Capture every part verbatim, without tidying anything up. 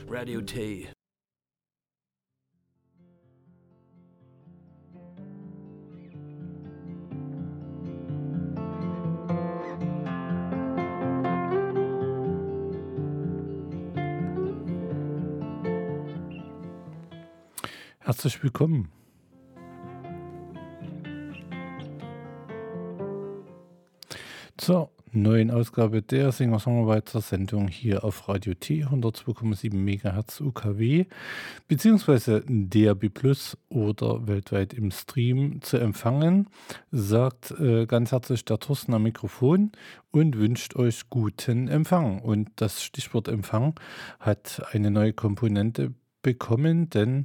Radio T. Herzlich willkommen. Zur neuen Ausgabe der Singer-Songwriter-Sendung hier auf Radio T, hundertzwei Komma sieben Megahertz U K W, beziehungsweise D A B Plus oder weltweit im Stream zu empfangen, sagt äh, ganz herzlich der Thorsten am Mikrofon und wünscht euch guten Empfang. Und das Stichwort Empfang hat eine neue Komponente bekommen, denn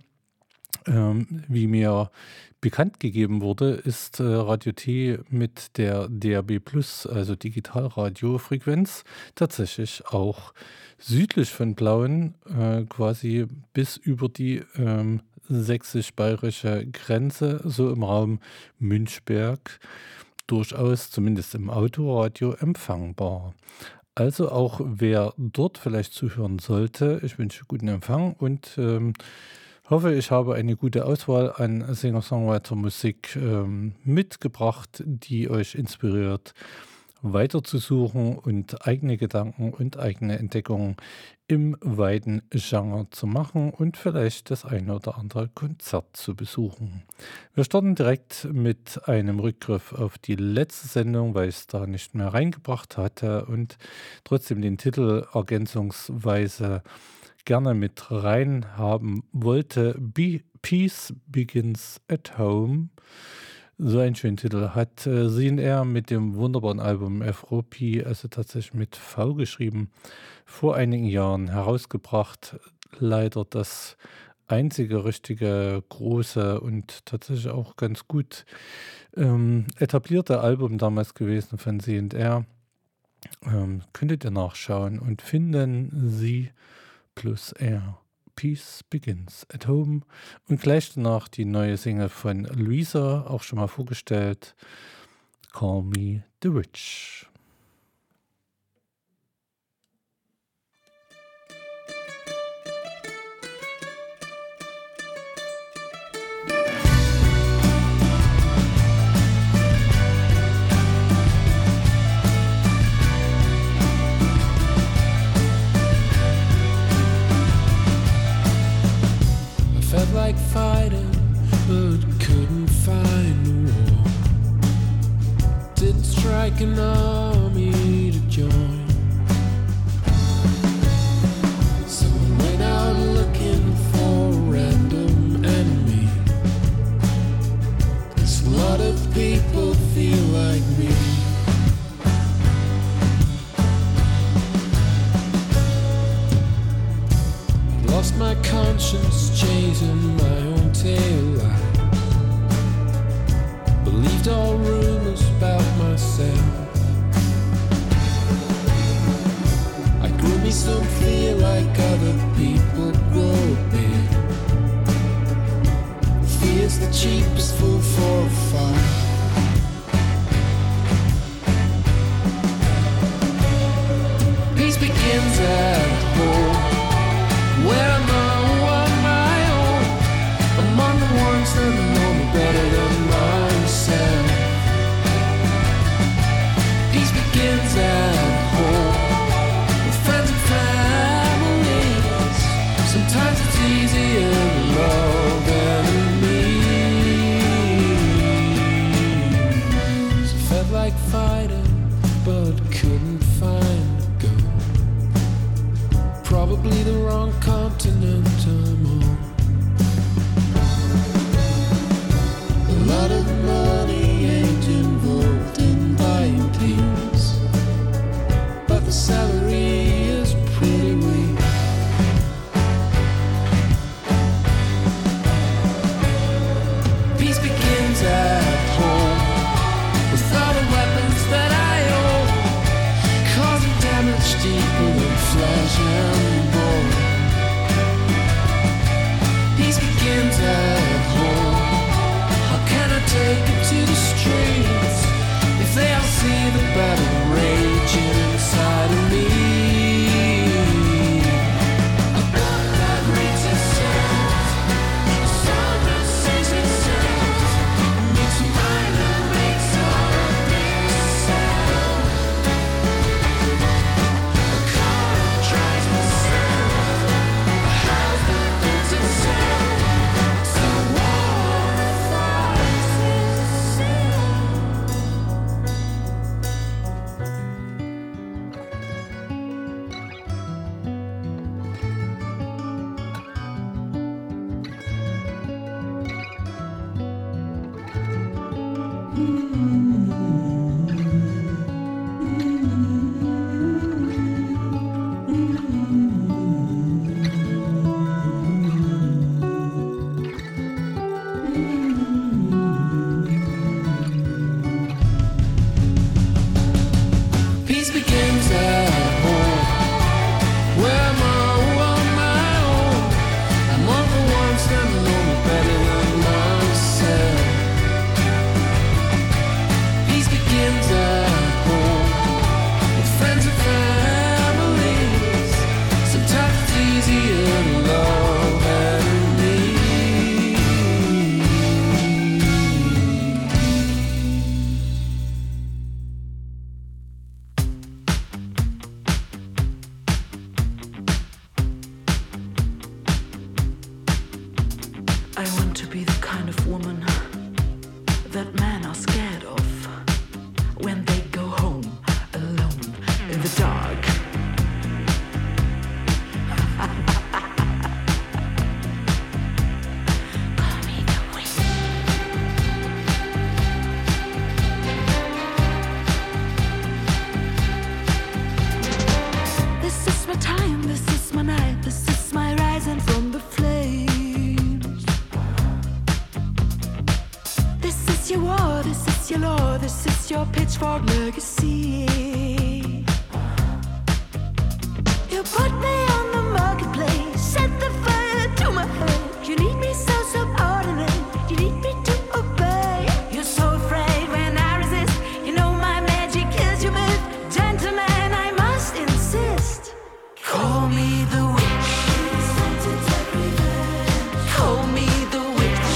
Ähm, wie mir bekannt gegeben wurde, ist äh, Radio T mit der D A B Plus, also Digitalradiofrequenz, tatsächlich auch südlich von Plauen, äh, quasi bis über die ähm, sächsisch-bayerische Grenze, so im Raum Münchberg, durchaus zumindest im Autoradio empfangbar. Also auch wer dort vielleicht zuhören sollte, ich wünsche guten Empfang und ähm, hoffe, ich habe eine gute Auswahl an Singer-Songwriter-Musik ähm, mitgebracht, die euch inspiriert, weiterzusuchen und eigene Gedanken und eigene Entdeckungen im weiten Genre zu machen und vielleicht das eine oder andere Konzert zu besuchen. Wir starten direkt mit einem Rückgriff auf die letzte Sendung, weil ich es da nicht mehr reingebracht hatte und trotzdem den Titel ergänzungsweise gerne mit rein haben wollte. Be- Peace Begins at Home. So einen schönen Titel hat äh, C N R mit dem wunderbaren Album F O P, also tatsächlich mit V geschrieben, vor einigen Jahren herausgebracht. Leider das einzige richtige, große und tatsächlich auch ganz gut ähm, etablierte Album damals gewesen von C N R. Ähm, könntet ihr nachschauen und finden Sie plus R. Peace Begins at Home. Und gleich danach die neue Single von Luisa, auch schon mal vorgestellt. Call Me the Witch. Like fighting, but couldn't find a war. Didn't strike an army to join. So I went out looking for a random enemy. Cause a lot of people feel like me. Lost my conscience chasing my own tail light. Believed all rumors about myself. I grew me some fear like other people grow big. Fear's the cheapest food for a fight. Peace begins at home, where I'm on my own, among the ones that know me better than myself. Peace begins at home, with friends and families. Sometimes it's easier to love enemies. So felt like fighting, but couldn't find a gun. Probably the wrong continent I'm on. A lot of money ain't involved in buying peace, but the salary is pretty weak. Peace begins at home, with all the weapons that I own, causing damage deeper than flesh and bone. want to be the kind of woman that men are scared of when they go home alone in the dark. This is my time, this is my night, this is my rising from the flames. This is your war, this is your law, this is your pitchfork legacy. You put me on the marketplace, set the fire to my head. You need me so subordinate, you need me to obey. You're so afraid when I resist, you know my magic is your myth. Gentlemen, I must insist. Call me the witch. Call me the witch.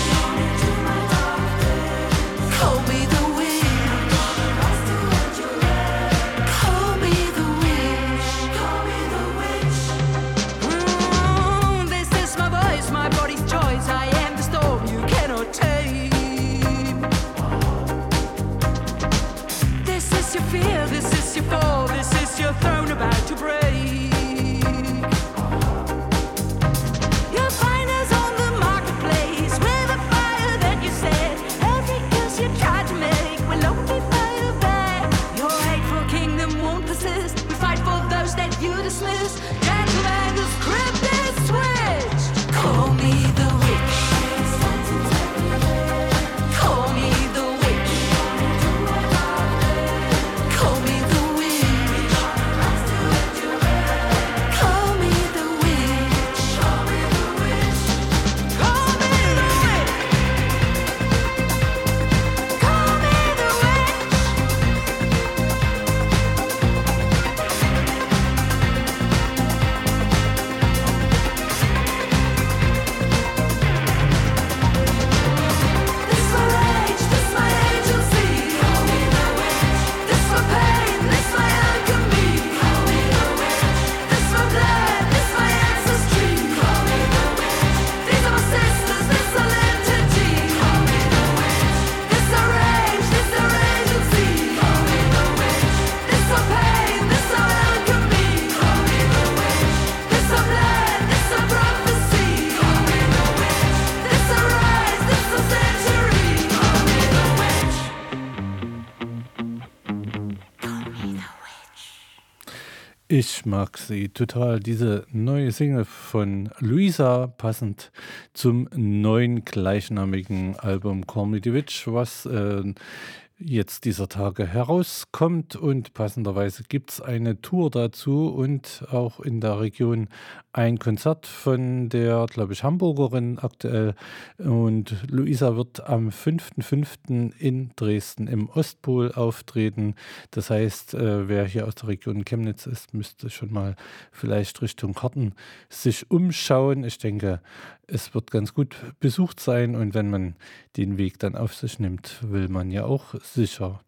Call me the witch. Call me the witch. Call me the witch. Mm, this is my voice, my body's choice. I am the storm you cannot tame. This is your fear, this is your fall, this is your throne about to break. You'll find us on the marketplace with a fire that you set. Every curse you tried to make will only fire back. Your hateful kingdom won't persist. We fight for those that you dismiss. Gentlemen, the script is switched. Call me the witch. Call me the witch. Call me the witch. Call me the witch. Call me the witch. Call me the witch. Call me the witch. This my rage, this my agency. Call me the witch. This my pain, this my alchemy. Call me the witch. This my blood, this my ancestry. Call me the witch. These are my sisters, this our entity. Call me the witch. This our rage, this our agency. Call me the witch. This our pain, this our alchemy. Call me the witch. This our blood, this our prophecy. Call me the witch. This our rise, this our century. Call me the witch. Call me the witch. Ich mag sie total. Diese neue Single von Luisa, passend zum neuen gleichnamigen Album Call Me the Witch, was äh, jetzt dieser Tage herauskommt. Und passenderweise gibt es eine Tour dazu und auch in der Region ein Konzert von der, glaube ich, Hamburgerin aktuell. Und Luisa wird am fünften fünften in Dresden im Ostpol auftreten. Das heißt, äh, wer hier aus der Region Chemnitz ist, müsste schon mal vielleicht Richtung Karten sich umschauen. Ich denke, es wird ganz gut besucht sein und wenn man den Weg dann auf sich nimmt, will man ja auch sicher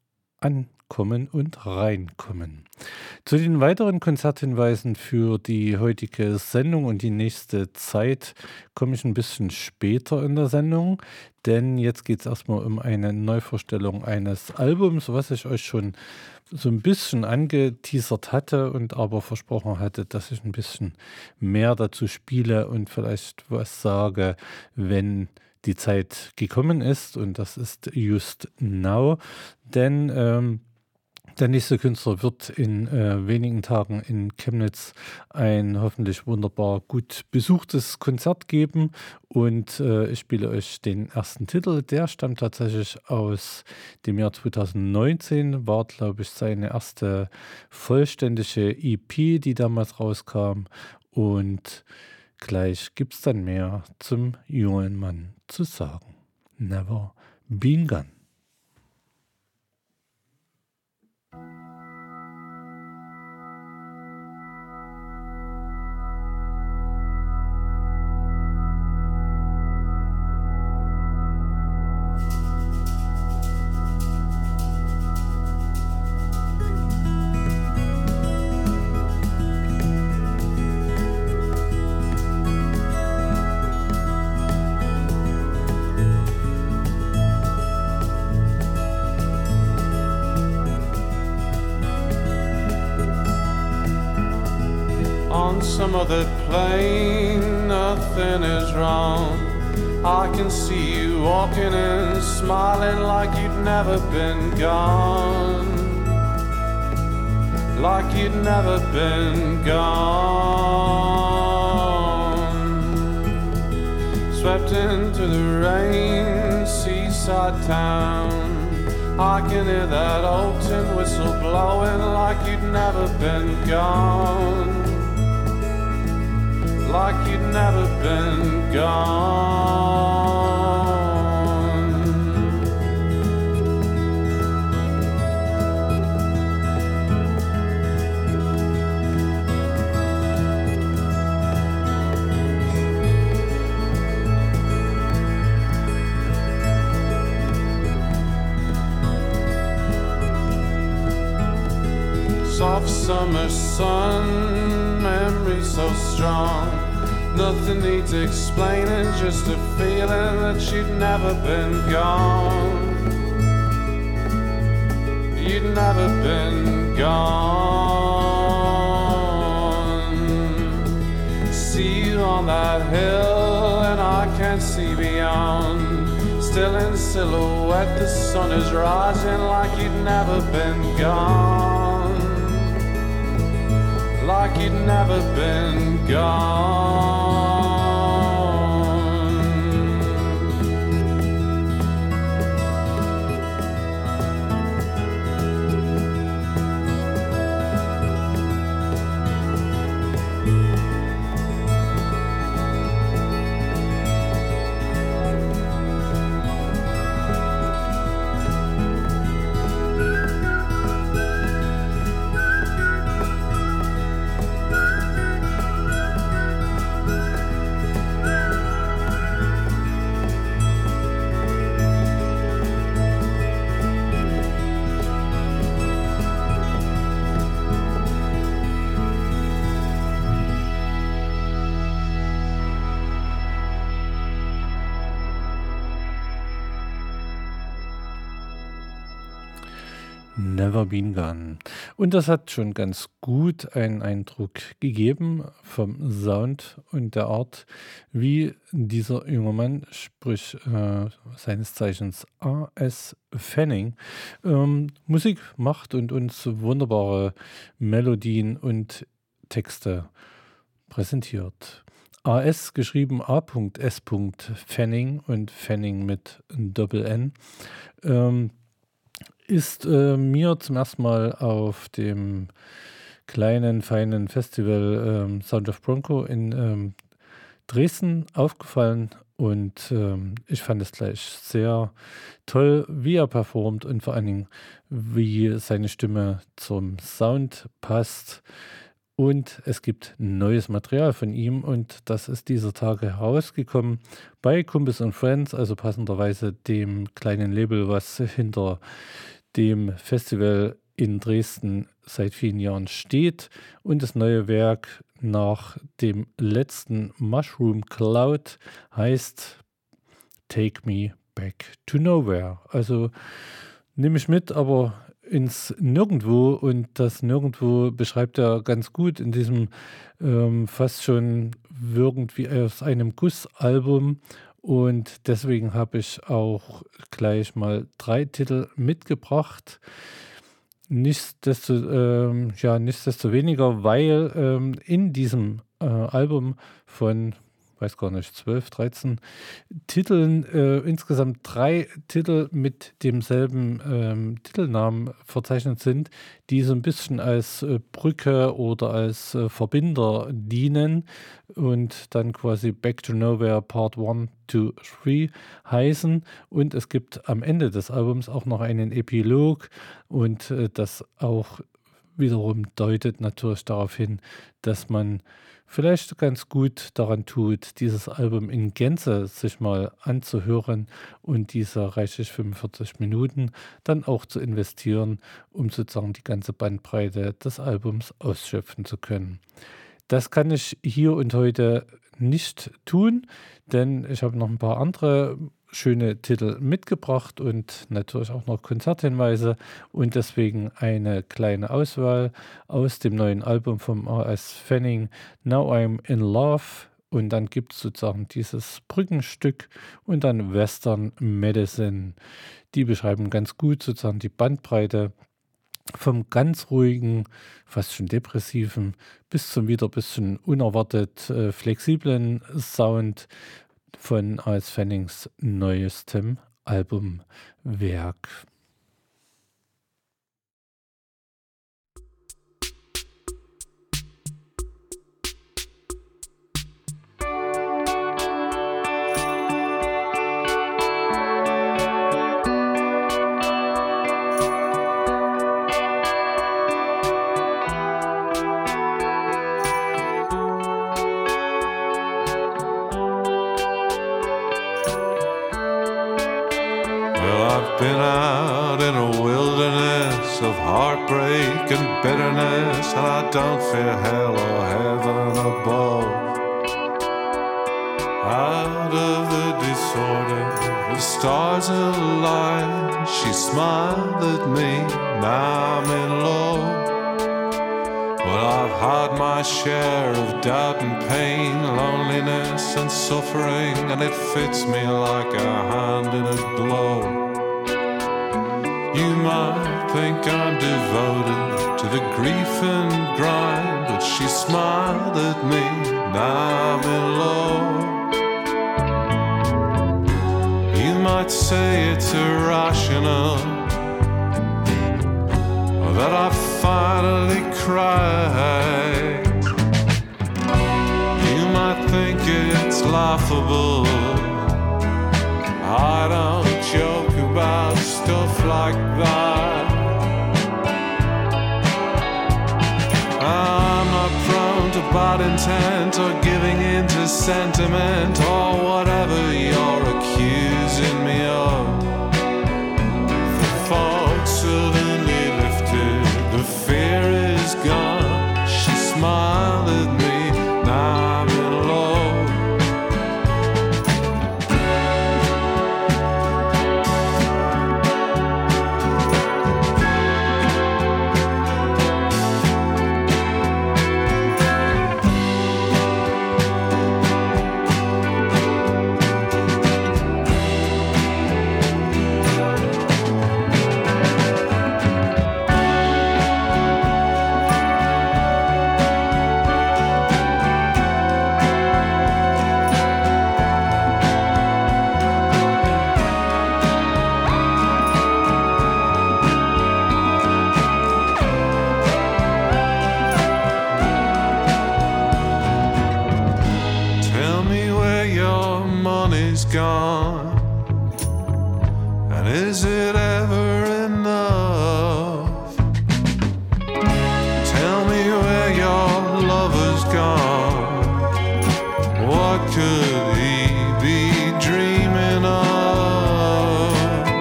ankommen und reinkommen. Zu den weiteren Konzerthinweisen für die heutige Sendung und die nächste Zeit komme ich ein bisschen später in der Sendung, denn jetzt geht es erstmal um eine Neuvorstellung eines Albums, was ich euch schon so ein bisschen angeteasert hatte und aber versprochen hatte, dass ich ein bisschen mehr dazu spiele und vielleicht was sage, wenn die Zeit gekommen ist, und das ist just now, denn ähm, der nächste Künstler wird in äh, wenigen Tagen in Chemnitz ein hoffentlich wunderbar gut besuchtes Konzert geben und äh, ich spiele euch den ersten Titel. Der stammt tatsächlich aus dem Jahr zweitausendneunzehn, war glaube ich seine erste vollständige E P, die damals rauskam, und gleich gibt es dann mehr zum jungen Mann zu sagen. Never Been Gone. Thank some other plane, nothing is wrong. I can see you walking and smiling like you'd never been gone. Like you'd never been gone. Swept into the rain, seaside town. I can hear that old tin whistle blowing like you'd never been gone. Like you'd never been gone. Soft summer sun, memory so strong. Nothing needs explaining, just a feeling that you'd never been gone. You'd never been gone. See you on that hill and I can't see beyond. Still in silhouette, the sun is rising like you'd never been gone. Like you'd never been gone. Never Been Gone. Und das hat schon ganz gut einen Eindruck gegeben vom Sound und der Art, wie dieser junge Mann, sprich äh, seines Zeichens A S Fanning, ähm, Musik macht und uns wunderbare Melodien und Texte präsentiert. A S geschrieben A S Fanning und Fanning mit Doppel-N. Ähm, ist äh, mir zum ersten Mal auf dem kleinen, feinen Festival ähm, Sound of Bronco in ähm, Dresden aufgefallen und ähm, ich fand es gleich sehr toll, wie er performt und vor allen Dingen, wie seine Stimme zum Sound passt. Und es gibt neues Material von ihm und das ist dieser Tage herausgekommen bei Kumpels und Friends, also passenderweise dem kleinen Label, was hinter dem Festival in Dresden seit vielen Jahren steht. Und das neue Werk nach dem letzten Mushroom Cloud heißt Take Me Back to Nowhere. Also nehme ich mit, aber ins Nirgendwo, und das Nirgendwo beschreibt er ganz gut in diesem ähm, fast schon wirkend wie aus einem Gussalbum. Und deswegen habe ich auch gleich mal drei Titel mitgebracht. Nichtsdesto, ähm, ja, nichtsdestoweniger, weil ähm, in diesem äh, Album von, weiß gar nicht, zwölf, dreizehn Titeln, äh, insgesamt drei Titel mit demselben ähm, Titelnamen verzeichnet sind, die so ein bisschen als äh, Brücke oder als äh, Verbinder dienen und dann quasi Back to Nowhere Part eins, zwei, drei heißen. Und es gibt am Ende des Albums auch noch einen Epilog und äh, das auch wiederum deutet natürlich darauf hin, dass man vielleicht ganz gut daran tut, dieses Album in Gänze sich mal anzuhören und diese reichlich fünfundvierzig Minuten dann auch zu investieren, um sozusagen die ganze Bandbreite des Albums ausschöpfen zu können. Das kann ich hier und heute nicht tun, denn ich habe noch ein paar andere schöne Titel mitgebracht und natürlich auch noch Konzerthinweise und deswegen eine kleine Auswahl aus dem neuen Album vom A S Fanning, Now I'm in Love. Und dann gibt es sozusagen dieses Brückenstück und dann Western Medicine. Die beschreiben ganz gut sozusagen die Bandbreite vom ganz ruhigen, fast schon depressiven, bis zum wieder ein bisschen unerwartet äh, flexiblen Sound von A S Fannings neuestem Albumwerk. Been out in a wilderness of heartbreak and bitterness, and I don't fear hell or heaven above. Out of the disorder, the stars align. She smiled at me, now I'm in love. Well, I've had my share of doubt and pain, loneliness and suffering, and it fits me like a hand in a glove. You might think I'm devoted to the grief and grind, but she smiled at me, now I'm in love. You might say it's irrational, or that I finally cried. You might think it's laughable, I don't joke about stuff like that. I'm not prone to bad intent or giving in to sentiment or whatever you're accusing me of. The fog suddenly lifted, the fear is gone. She smiled at me, now I'm in love. Gone, and is it ever enough? Tell me where your lover's gone. What could he be dreaming of?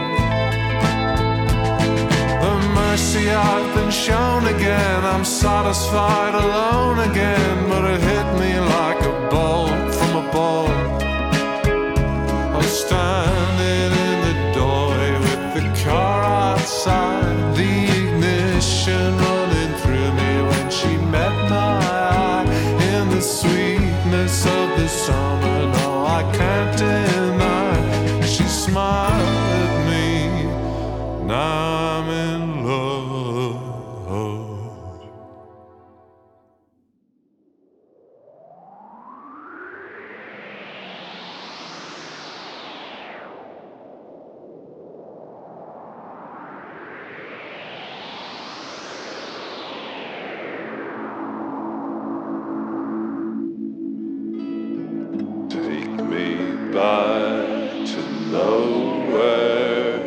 The mercy I've been shown again, I'm satisfied alone again, but it hit me like a bolt from above. Standing in the doorway with the car outside, the ignition running through me when she met my eye. In the sweetness of the summer, no, I can't deny. She smiled at me, now I'm in love. Back to nowhere.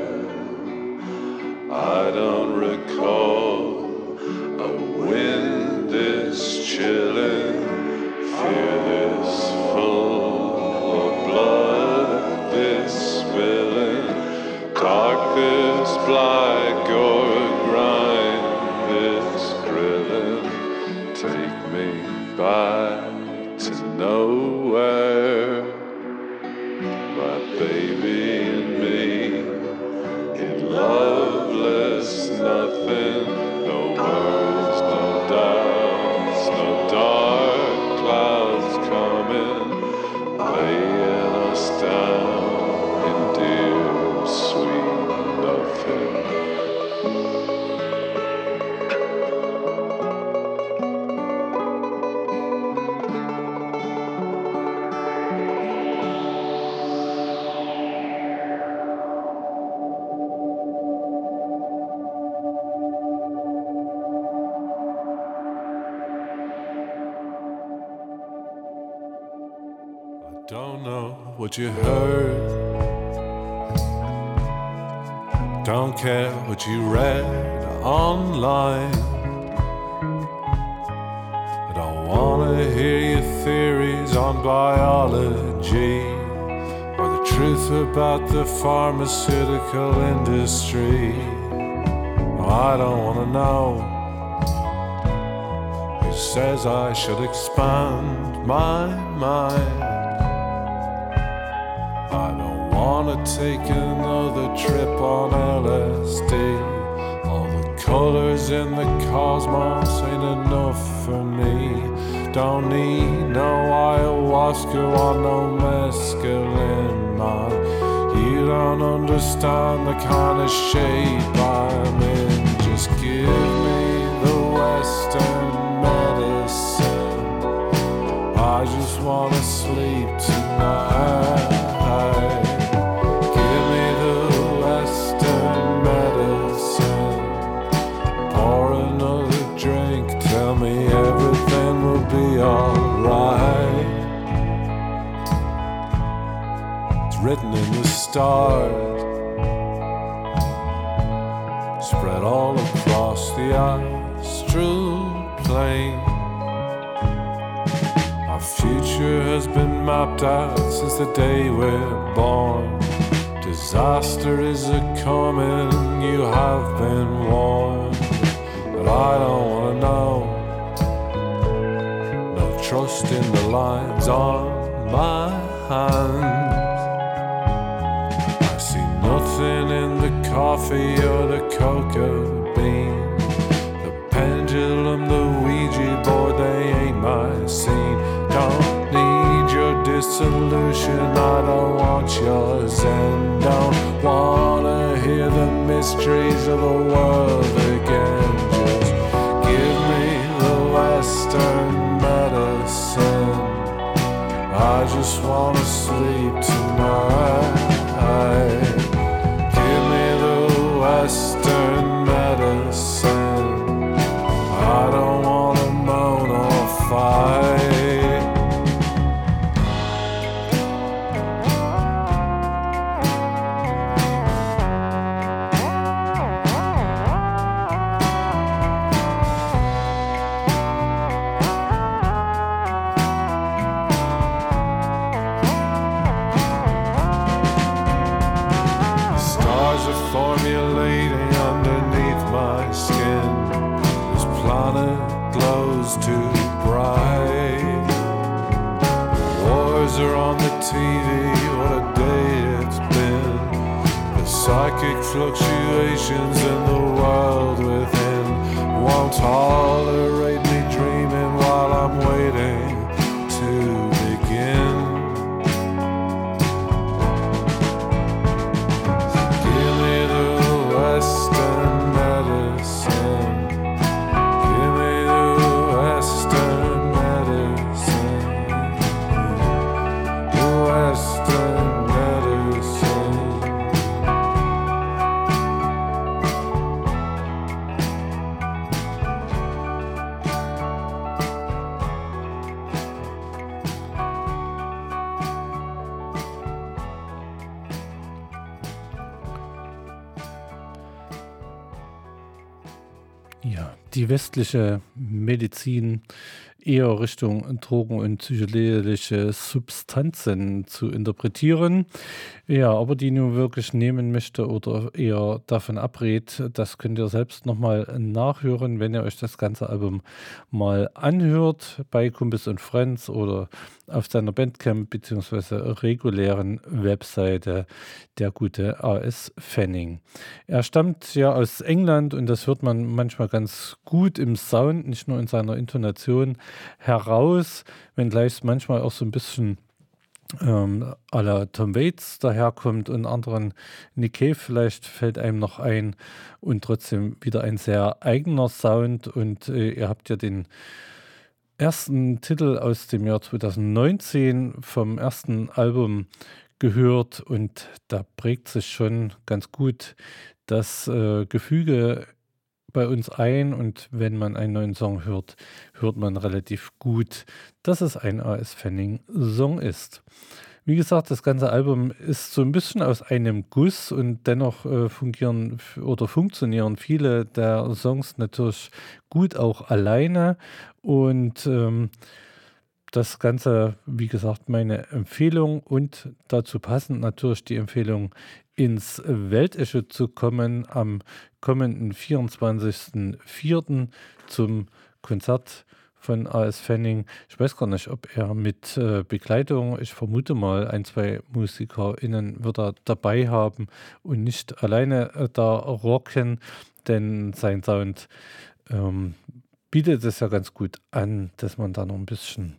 I don't recall a wind this chilling, fear this full of blood, this spilling, dark this black or grime this grilling. Take me back to nowhere. My baby Don't know what you heard. Don't care what you read online. I don't wanna hear your theories on biology or the truth about the pharmaceutical industry. No, I don't wanna know who says I should expand my mind. I don't wanna take another trip on L S D. All the colors in the cosmos ain't enough for me. Don't need no ayahuasca or no mescaline, man. You don't understand the kind of shape I'm in. Just give me the Western medicine. I just wanna sleep tonight. Give me the Western medicine. Pour another drink. Tell me everything will be alright. It's written in the stars, spread all across the astral plane. Our future has been mapped out since the day we're born. Disaster is a coming, you have been warned. But I don't wanna know. No trust in the lines on my hands. I see nothing in the coffee or the cocoa bean. The pendulum, the Ouija board, they ain't my scene. Don't need your dissolution, I don't want yours, and don't wanna hear the mysteries of the world again. Just give me the Western medicine. I just wanna sleep tonight. Give me the Western medicine. I don't wanna moan or fight. Stars are formulating underneath my skin. This planet glows too bright. Wars are on the T V, what a day it's been. The psychic fluctuations in the world within won't tolerate me dreaming while I'm waiting to begin. Give me the Western medicine. Give me the Western medicine. The Western medicine. Ja, die westliche Medizin eher Richtung Drogen und psychedelische Substanzen zu interpretieren. Ja, ob er die nun wirklich nehmen möchte oder eher davon abrät, das könnt ihr selbst nochmal nachhören, wenn ihr euch das ganze Album mal anhört bei Kumpels und Friends oder auf seiner Bandcamp bzw. regulären Webseite, der gute A S Fanning. Er stammt ja aus England und das hört man manchmal ganz gut im Sound, nicht nur in seiner Intonation heraus, wenngleich es manchmal auch so ein bisschen ähm, à la Tom Waits daherkommt und anderen Nick Cave vielleicht fällt einem noch ein und trotzdem wieder ein sehr eigener Sound und äh, ihr habt ja den ersten Titel aus dem Jahr zweitausendneunzehn vom ersten Album gehört und da prägt sich schon ganz gut das äh, Gefüge bei uns ein und wenn man einen neuen Song hört, hört man relativ gut, dass es ein A S. Fanning-Song ist. Wie gesagt, das ganze Album ist so ein bisschen aus einem Guss und dennoch äh, fungieren f- oder funktionieren viele der Songs natürlich gut auch alleine und ähm, das Ganze, wie gesagt, meine Empfehlung und dazu passend natürlich die Empfehlung, ins Weltecho zu kommen am kommenden vierundzwanzigsten vierten zum Konzert von A S. Fanning. Ich weiß gar nicht, ob er mit äh, Begleitung, ich vermute mal, ein, zwei MusikerInnen wird er dabei haben und nicht alleine äh, da rocken, denn sein Sound ähm, bietet es ja ganz gut an, dass man da noch ein bisschen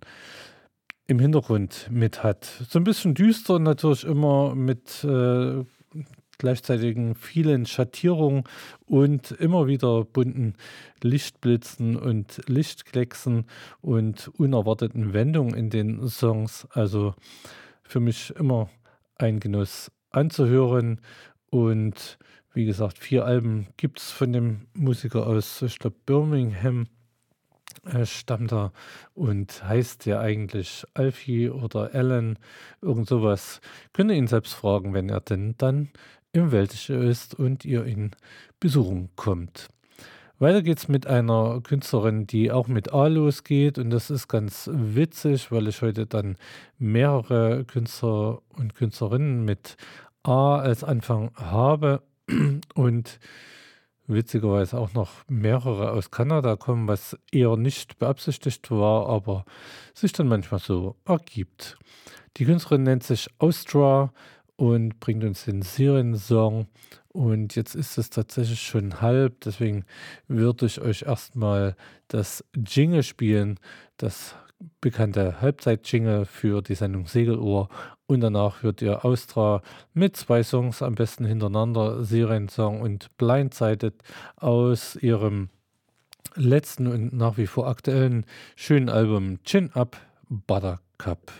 im Hintergrund mit hat. So ein bisschen düster natürlich immer mit äh, gleichzeitigen vielen Schattierungen und immer wieder bunten Lichtblitzen und Lichtklecksen und unerwarteten Wendungen in den Songs. Also für mich immer ein Genuss anzuhören. Und wie gesagt, vier Alben gibt es von dem Musiker aus, ich glaube, Birmingham äh, stammt er und heißt ja eigentlich Alfie oder Alan, irgend sowas. Könnt ihr ihn selbst fragen, wenn er denn dann im Weltecho ist und ihr ihn besuchen kommt. Weiter geht's mit einer Künstlerin, die auch mit A losgeht und das ist ganz witzig, weil ich heute dann mehrere Künstler und Künstlerinnen mit A als Anfang habe und witzigerweise auch noch mehrere aus Kanada kommen, was eher nicht beabsichtigt war, aber sich dann manchmal so ergibt. Die Künstlerin nennt sich Austra und bringt uns den Siren-Song. Und jetzt ist es tatsächlich schon halb, deswegen würde ich euch erstmal das Jingle spielen, das bekannte Halbzeit-Jingle für die Sendung Segelohr. Und danach hört ihr Austra mit zwei Songs am besten hintereinander, Siren-Song und Blindsided aus ihrem letzten und nach wie vor aktuellen schönen Album Chin Up Buttercup.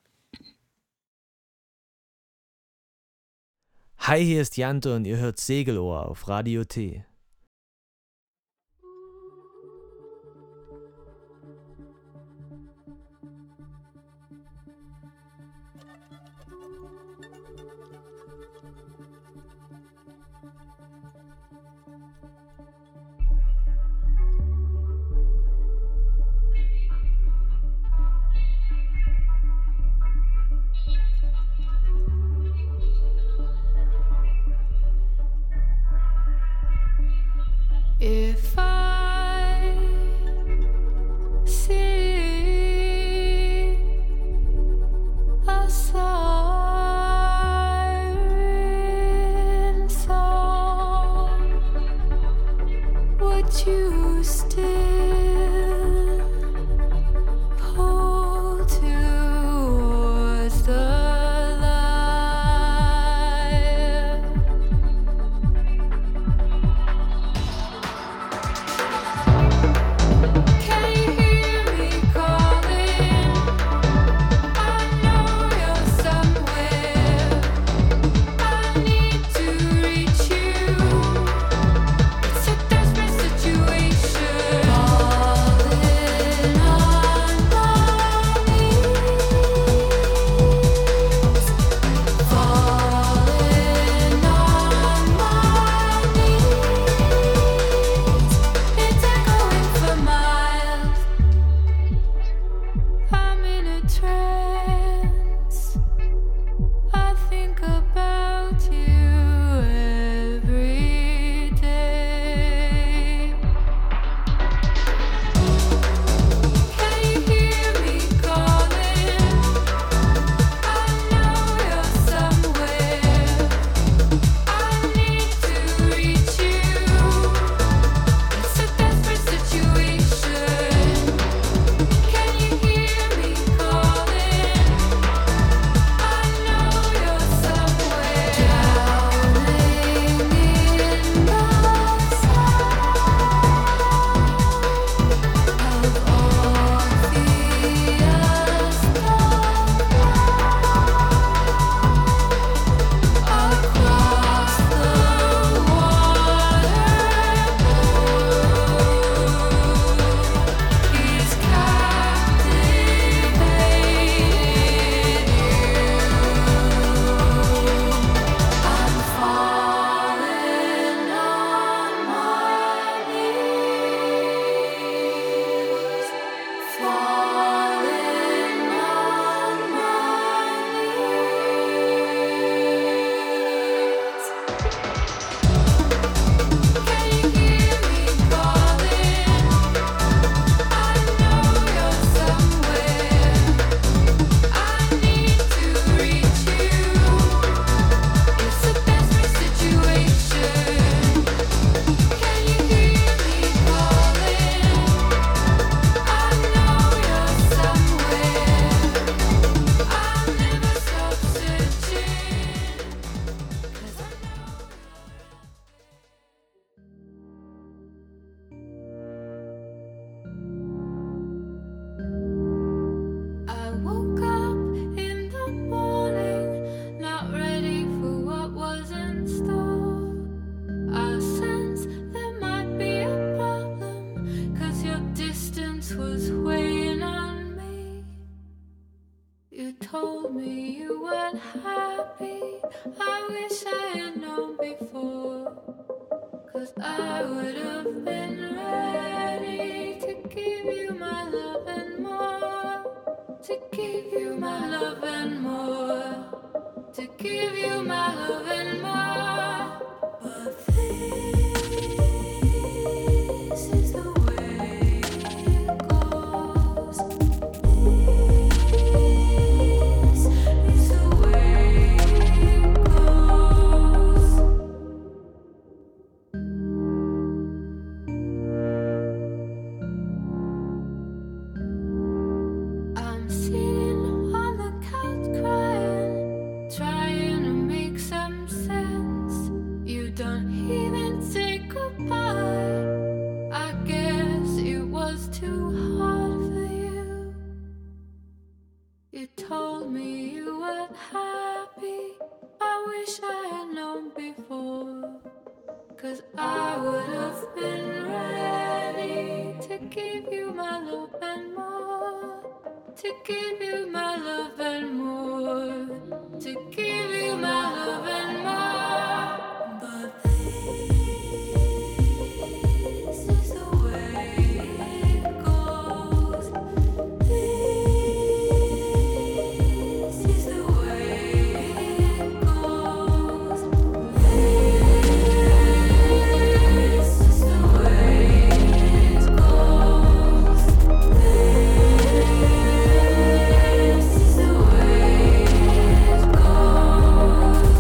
Hi, hier ist Jante und ihr hört Segelohr auf Radio T. If I see a sign You told me you weren't happy. I wish I had known before. Cause I would have been ready to give you my love and more. To give you my love and more. To give you my love and more. But this is the way it goes. This is the way it goes. I'm sitting on the couch crying, trying to make some sense. You don't even say goodbye. I guess it was too hard for you. You told me you weren't happy. I wish I had known before. Cause I would have been ready to give you my love and more. To give you my love and more. To give you my love and more. But this is the way it goes. This is the way it goes. This is the way it goes. This is the way it goes.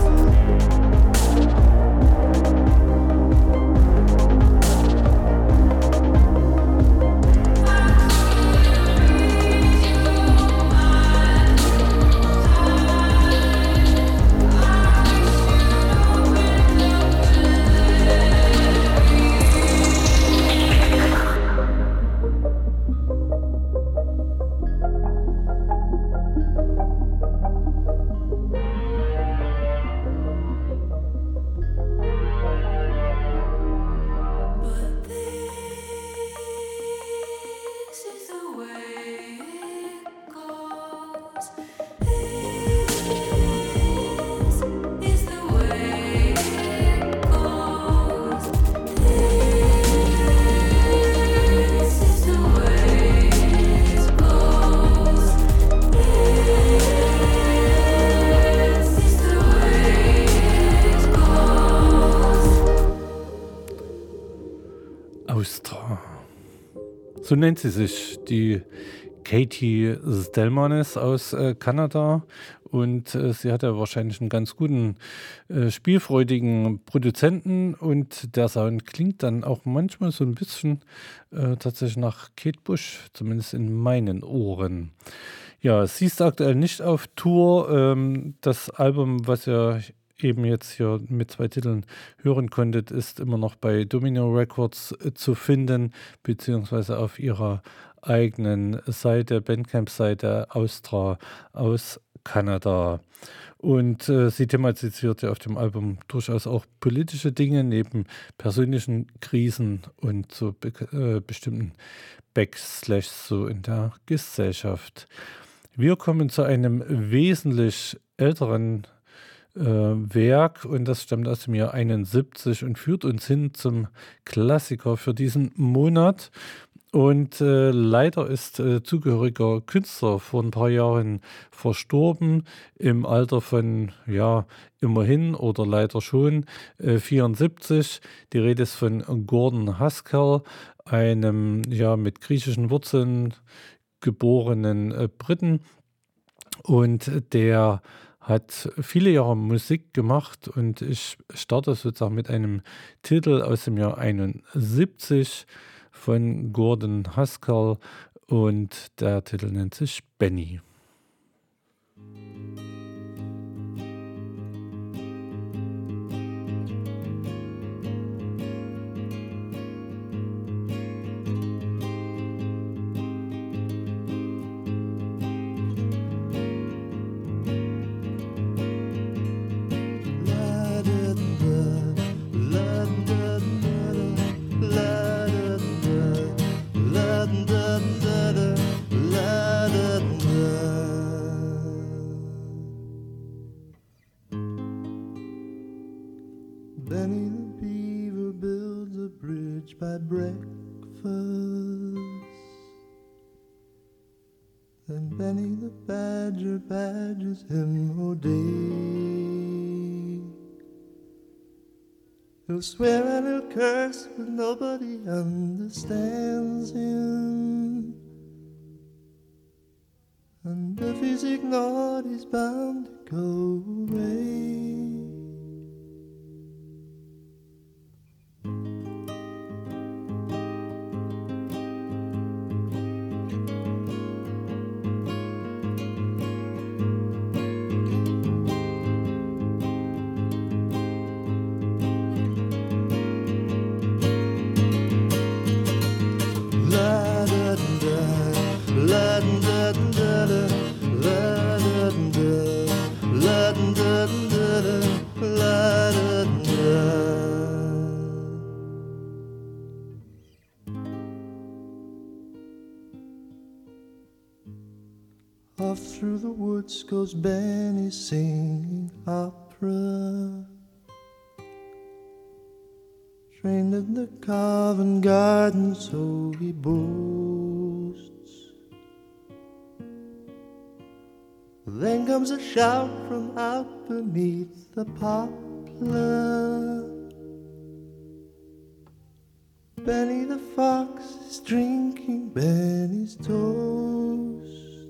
But this is the way it goes. This is the way it goes. This is the way it goes. This is the way it goes. Austra. So nennt sie sich, die Katie Stelmanis aus äh, Kanada. Und äh, sie hat ja wahrscheinlich einen ganz guten, äh, spielfreudigen Produzenten. Und der Sound klingt dann auch manchmal so ein bisschen äh, tatsächlich nach Kate Bush, zumindest in meinen Ohren. Ja, sie ist aktuell nicht auf Tour. Ähm, das Album, was ihr eben jetzt hier mit zwei Titeln hören konntet, ist immer noch bei Domino Records äh, zu finden, beziehungsweise auf ihrer eigenen Seite, Bandcamp-Seite Austra aus Kanada. Und äh, sie thematisiert ja auf dem Album durchaus auch politische Dinge neben persönlichen Krisen und so be äh, bestimmten Backslash so in der Gesellschaft. Wir kommen zu einem wesentlich älteren äh, Werk und das stammt aus dem Jahr einundsiebzig und führt uns hin zum Klassiker für diesen Monat. Und äh, leider ist äh, zugehöriger Künstler vor ein paar Jahren verstorben, im Alter von, ja, immerhin oder leider schon äh, vierundsiebzig. Die Rede ist von Gordon Haskell, einem ja mit griechischen Wurzeln geborenen äh, Briten. Und der hat viele Jahre Musik gemacht und ich starte sozusagen mit einem Titel aus dem Jahr einundsiebzig von Gordon Haskell und der Titel nennt sich Benny. La by breakfast. Then Benny the Badger badgers him all day. He'll swear and he'll curse, but nobody understands him. And if he's ignored, he's bound to go away. Off through the woods goes Benny singing opera. Trained in the Covent Garden, so he boasts. Then comes a shout from out beneath the poplar. Benny the Fox is drinking Benny's toast.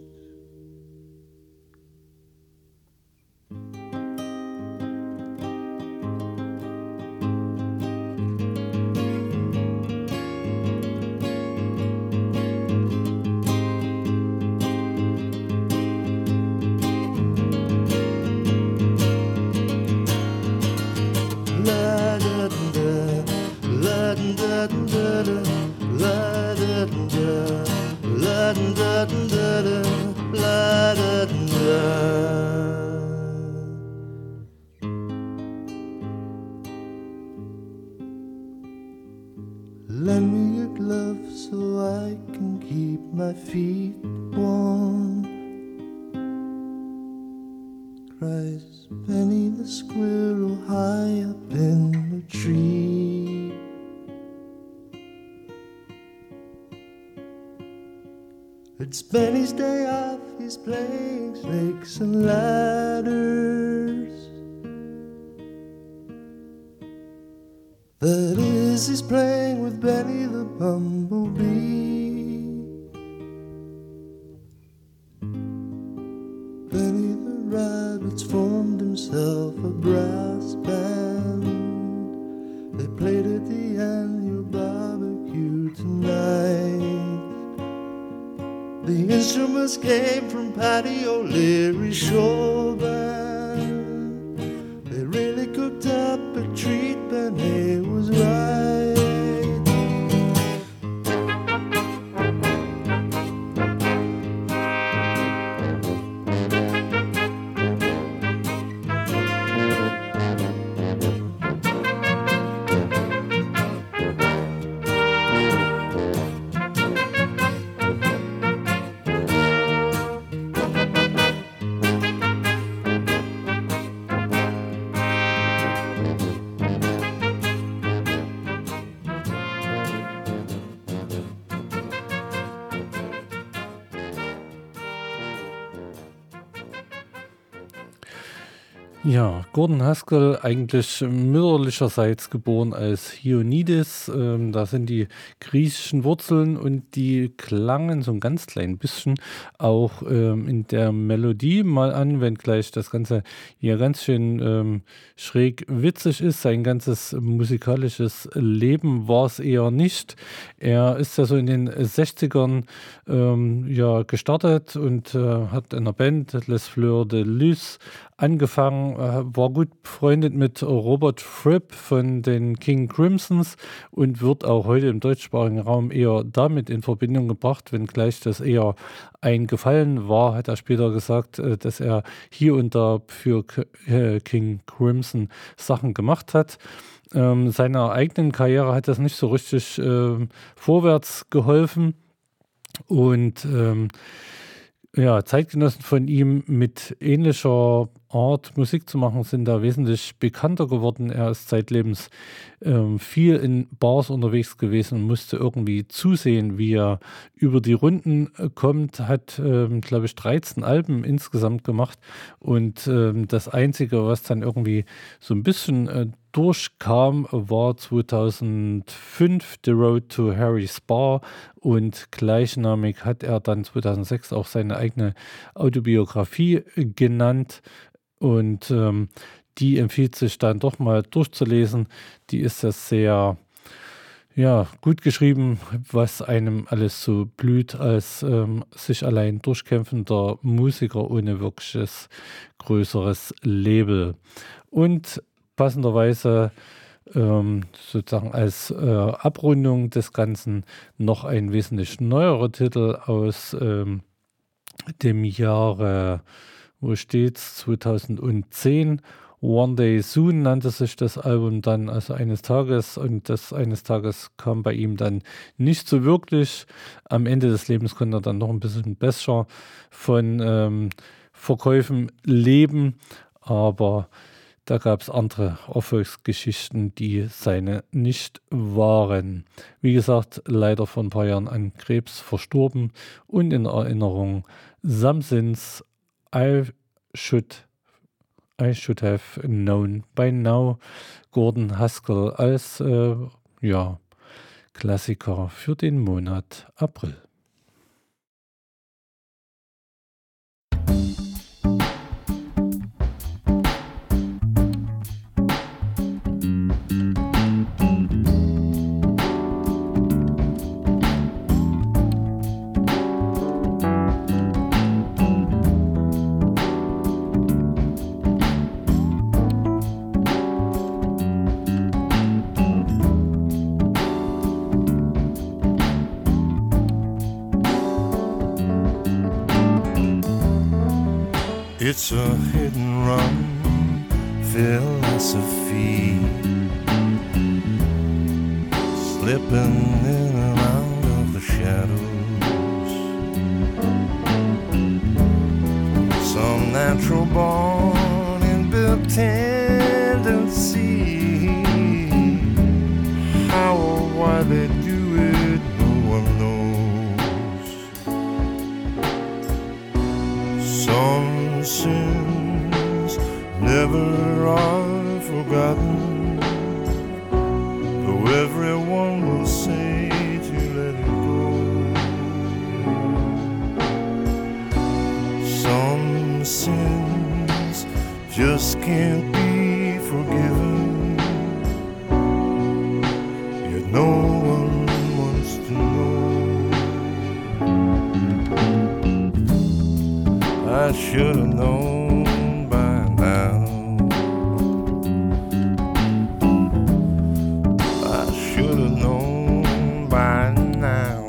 Lend me your glove so I can keep my feet warm, cries Benny the squirrel high up in the tree. It's Benny's day off, he's playing snakes and ladders. That is, he's playing with Benny the bumblebee. Benny the rabbit's formed himself a brass band. They played at the annual barbecue tonight. The instruments came from Paddy O'Leary's shore band. They really cooked up a treat, Benny was right. Ja, Gordon Haskell, eigentlich mütterlicherseits geboren als Ioannidis. Ähm, da sind die griechischen Wurzeln und die klangen so ein ganz klein bisschen auch ähm, in der Melodie mal an, wenngleich das Ganze hier ganz schön ähm, schräg witzig ist. Sein ganzes musikalisches Leben war es eher nicht. Er ist ja so in den sechzigern ähm, ja, gestartet und äh, hat in einer Band, Les Fleurs de Lys, angefangen, äh, war gut befreundet mit Robert Fripp von den King Crimsons und wird auch heute im deutschsprachigen Raum eher damit in Verbindung gebracht, wenngleich das eher ein Gefallen war, hat er später gesagt, äh, dass er hier und da für K äh, King Crimson Sachen gemacht hat. Ähm, seiner eigenen Karriere hat das nicht so richtig äh, vorwärts geholfen und ähm, ja, Zeitgenossen von ihm mit ähnlicher Art, Musik zu machen, sind da wesentlich bekannter geworden. Er ist zeitlebens ähm, viel in Bars unterwegs gewesen und musste irgendwie zusehen, wie er über die Runden äh, kommt. Hat, ähm, glaube ich, dreizehn Alben insgesamt gemacht. Und ähm, das Einzige, was dann irgendwie so ein bisschen äh, durchkam, war zweitausendfünf The Road to Harry's Bar, und gleichnamig hat er dann zweitausendsechs auch seine eigene Autobiografie äh, genannt. Und ähm, die empfiehlt sich dann doch mal durchzulesen. Die ist ja sehr ja, gut geschrieben, was einem alles so blüht als ähm, sich allein durchkämpfender Musiker ohne wirkliches größeres Label. Und passenderweise ähm, sozusagen als äh, Abrundung des Ganzen noch ein wesentlich neuerer Titel aus ähm, dem Jahre, wo steht's, zweitausendzehn. One Day Soon nannte sich das Album dann, also eines Tages, und das eines Tages kam bei ihm dann nicht so wirklich. Am Ende des Lebens konnte er dann noch ein bisschen besser von ähm, Verkäufen leben, aber da gab es andere Erfolgsgeschichten, die seine nicht waren. Wie gesagt, leider vor ein paar Jahren an Krebs verstorben, und in Erinnerung Some Sins I should, I should have known by now. Gordon Haskell als äh, ja, Klassiker für den Monat April. It's a hit and run philosophy, slipping in and out of the shadows. Some natural born and built tendency. How or why they do it, no one knows. Some sins never are forgotten, though everyone will say to let it go. Some sins just can't be forgiven, yet no one wants to know. I should have known by now. I should have known by now.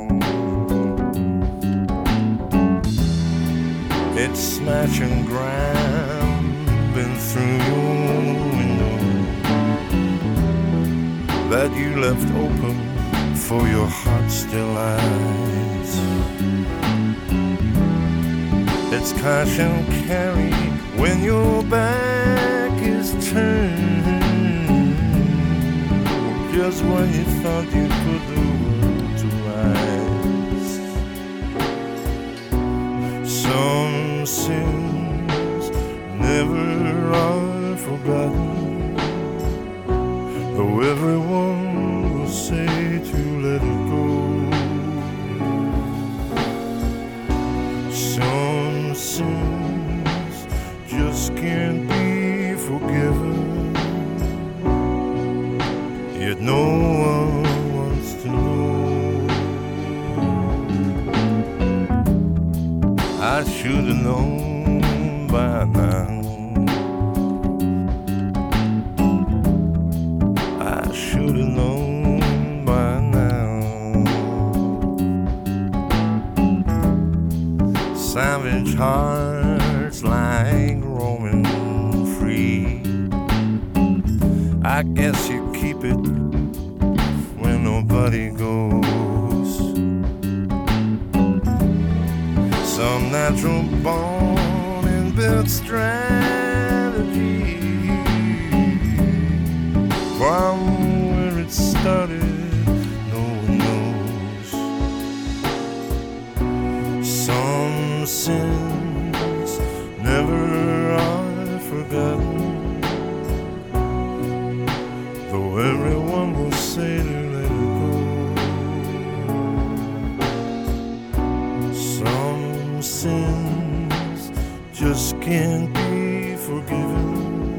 It's smash and grab, been through your window that you left open for your heart's delight. It's cash and carry when your back is turned, just when you thought you put the world to rights. Some sins never are forgotten, though everyone will say to let it go. Some sins just can't be forgiven, yet no one wants to know. I should have known by now. I should have known by now. Savage hearts like roaming free, I guess you keep it when nobody goes. Some natural born and built strength just can't be forgiven.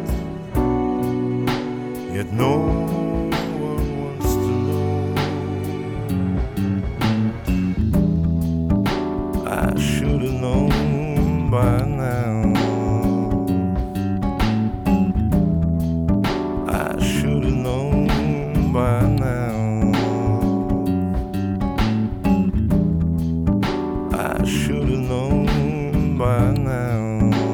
Yet no one wants to know. I should have known by now. I should have known by now. I should have known by now.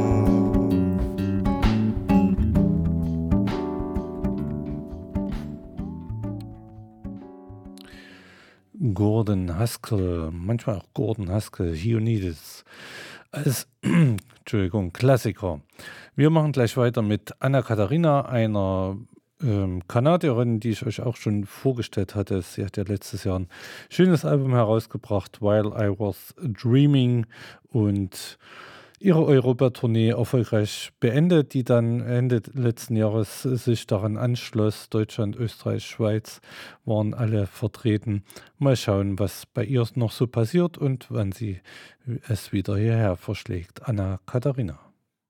Gordon Haskell, manchmal auch Gordon Haskell, Ioannidis als Entschuldigung, Klassiker. Wir machen gleich weiter mit Anna Katharina, einer ähm, Kanadierin, die ich euch auch schon vorgestellt hatte. Sie hat ja letztes Jahr ein schönes Album herausgebracht, While I Was Dreaming, und ihre Europatournee erfolgreich beendet, die dann Ende letzten Jahres sich daran anschloss. Deutschland, Österreich, Schweiz waren alle vertreten. Mal schauen, was bei ihr noch so passiert und wann sie es wieder hierher verschlägt. Anna Katharina.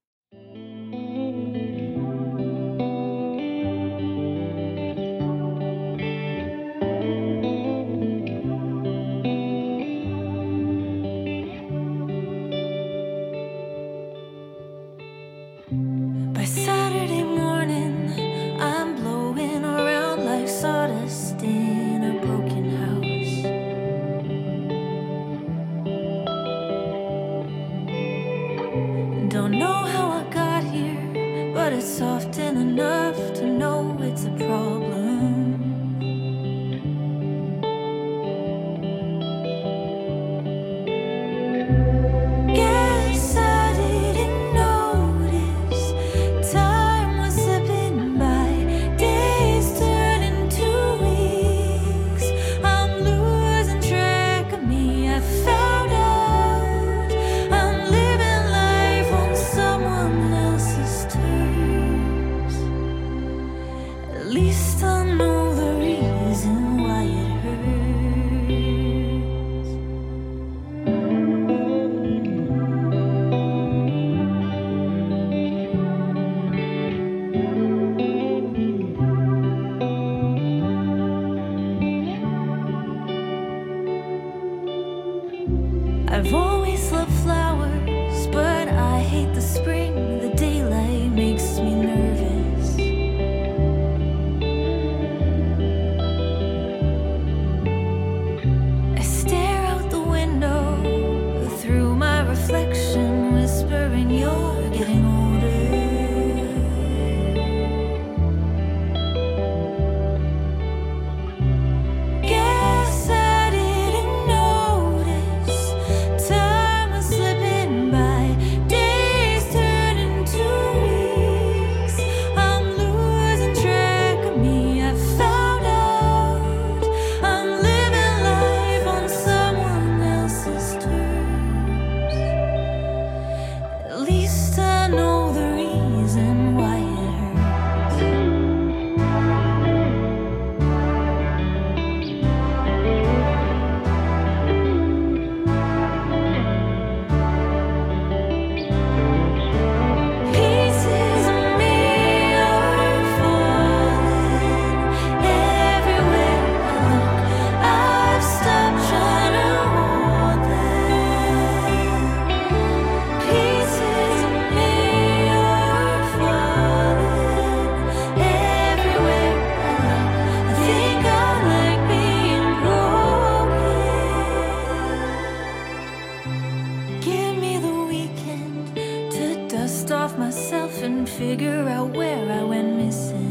By Saturday morning, I'm blowing around like sawdust in a broken house. Don't know how I got here, but it's often enough to know it's a problem. Guess I didn't notice time was slipping by, days turning to weeks. I'm losing track of me. I found out I'm living life on someone else's terms. At least I know the reason why it hurts. I've always loved flowers, but I hate the spring. The daylight makes me nervous. I stare out the window through my reflection, whispering, "You're getting older." Guess I didn't notice time was slipping by, days turning to weeks. I'm losing track of me. I found out I'm living life on someone else's terms. At least I know the reason why it hurts. Pieces of me are falling everywhere I look. I've stopped trying to hold them. Pieces of me are falling everywhere I look. I think I like being broken. Give me the weekend to dust off myself and figure out where I went missing.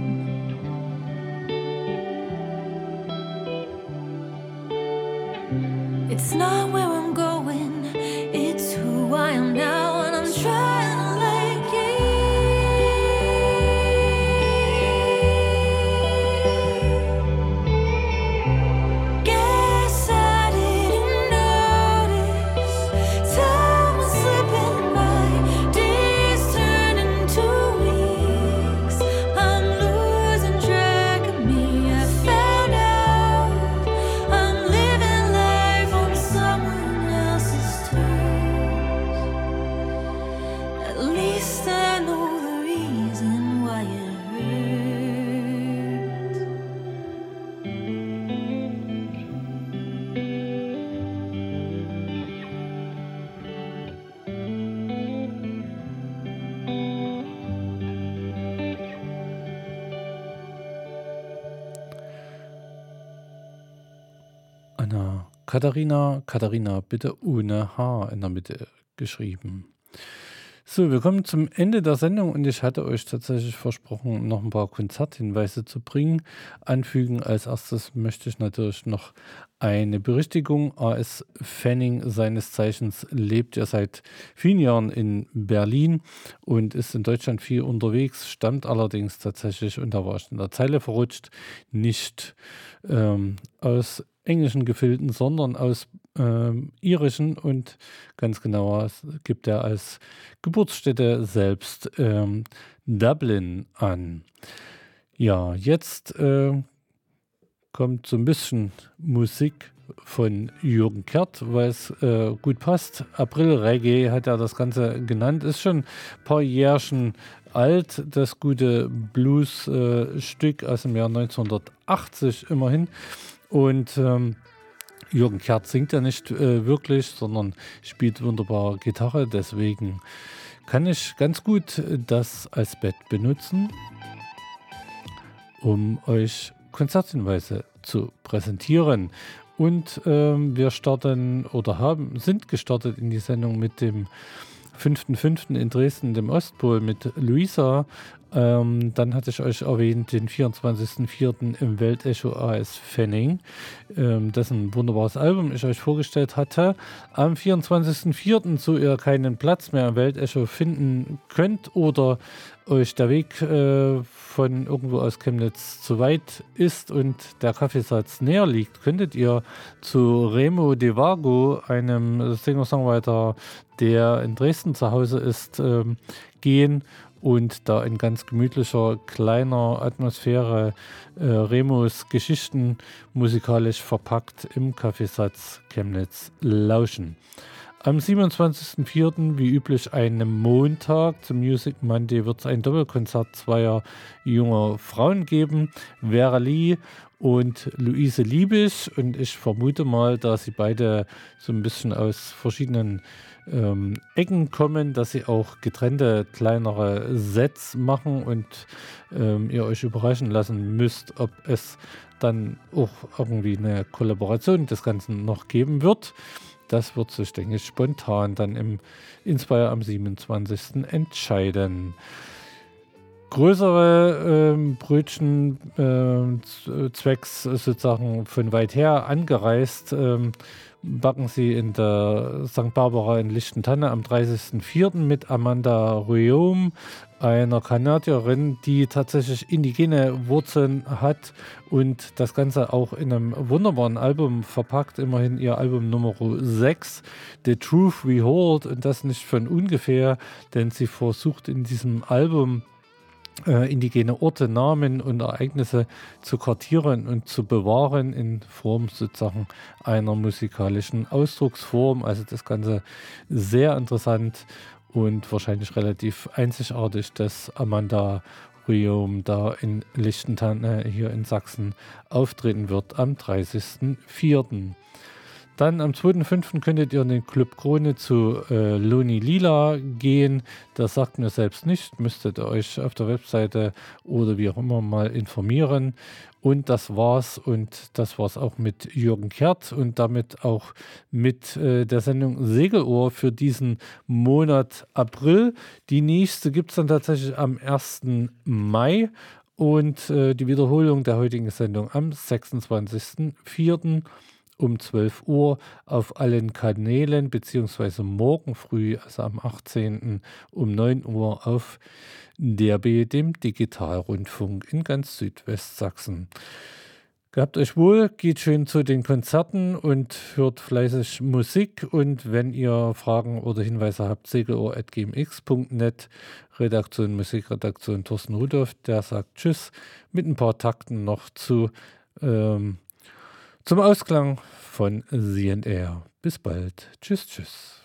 It's not where I'm going, it's who I am now, and I'm trying to like it. Guess I didn't notice time was slipping by, days turning to weeks. I'm Katharina. Katharina, Katharina, bitte ohne H in der Mitte geschrieben. So, wir kommen zum Ende der Sendung und ich hatte euch tatsächlich versprochen, noch ein paar Konzerthinweise zu bringen. Anfügen als erstes möchte ich natürlich noch eine Berichtigung. A S Fanning, seines Zeichens, lebt ja seit vielen Jahren in Berlin und ist in Deutschland viel unterwegs, stammt allerdings tatsächlich, und da war ich in der Zeile verrutscht, nicht ähm, aus englischen Gefilden, sondern aus ähm, irischen, und ganz genauer gibt er als Geburtsstätte selbst ähm, Dublin an. Ja, jetzt äh, kommt so ein bisschen Musik von Jürgen Kert, weil es äh, gut passt. April-Reggae hat er das Ganze genannt. Ist schon ein paar Jährchen alt, das gute Blues-Stück äh, aus dem Jahr neunzehnhundertachtzig immerhin. Und ähm, Jürgen Kert singt ja nicht äh, wirklich, sondern spielt wunderbar Gitarre. Deswegen kann ich ganz gut das als Bett benutzen, um euch Konzerthinweise zu präsentieren. Und ähm, wir starten oder haben sind gestartet in die Sendung mit dem fünften fünften in Dresden, dem Ostpol, mit Luisa. Ähm, dann hatte ich euch erwähnt, den vierundzwanzigsten vierten im Weltecho A S Fanning, ähm, dessen wunderbares Album ich euch vorgestellt hatte. Am vierundzwanzigsten vierten, so ihr keinen Platz mehr im Weltecho finden könnt oder euch der Weg äh, von irgendwo aus Chemnitz zu weit ist und der Kaffeesatz näher liegt, könntet ihr zu Remo De Vago, einem Singer-Songwriter, der in Dresden zu Hause ist, ähm, gehen und da in ganz gemütlicher, kleiner Atmosphäre äh, Remos Geschichten musikalisch verpackt im Kaffeesatz Chemnitz lauschen. Am siebenundzwanzigsten vierten, wie üblich, einem Montag, zum Music Monday, wird es ein Doppelkonzert zweier junger Frauen geben, Vera Lee und Luise Liebig. Und ich vermute mal, da sie beide so ein bisschen aus verschiedenen ähm, Ecken kommen, dass sie auch getrennte kleinere Sets machen und ähm, ihr euch überraschen lassen müsst, ob es dann auch irgendwie eine Kollaboration des Ganzen noch geben wird. Das wird sich, denke ich, spontan dann im Inspire am siebenundzwanzigsten entscheiden. Größere ähm, Brötchen äh, zwecks sozusagen von weit her angereist, ähm, backen sie in der Sankt Barbara in Lichtentanne am dreißigsten vierten mit Amanda Rueum, einer Kanadierin, die tatsächlich indigene Wurzeln hat und das Ganze auch in einem wunderbaren Album verpackt, immerhin ihr Album Nummer sechs, The Truth We Hold, und das nicht von ungefähr, denn sie versucht in diesem Album Äh, indigene Orte, Namen und Ereignisse zu kartieren und zu bewahren in Form sozusagen einer musikalischen Ausdrucksform. Also das Ganze sehr interessant und wahrscheinlich relativ einzigartig, dass Amanda Rueum da in Lichtentanne hier in Sachsen auftreten wird am dreißigsten vierten Dann am zweiten fünften könntet ihr in den Club Krone zu äh, Loni Lila gehen. Das sagt mir selbst nicht, müsstet ihr euch auf der Webseite oder wie auch immer mal informieren. Und das war's. Und das war's auch mit Jürgen Kert und damit auch mit äh, der Sendung Segelohr für diesen Monat April. Die nächste gibt es dann tatsächlich am ersten Mai. Und äh, die Wiederholung der heutigen Sendung am sechsundzwanzigsten vierten um zwölf Uhr auf allen Kanälen, beziehungsweise morgen früh, also am achtzehnten um neun Uhr auf D R B, dem Digitalrundfunk in ganz Südwestsachsen. Gehabt euch wohl, geht schön zu den Konzerten und hört fleißig Musik. Und wenn ihr Fragen oder Hinweise habt, segelohr at gmx punkt net, Redaktion Musikredaktion Thorsten Rudolph, der sagt Tschüss mit ein paar Takten noch zu ähm, zum Ausklang von C and R. Bis bald. Tschüss, tschüss.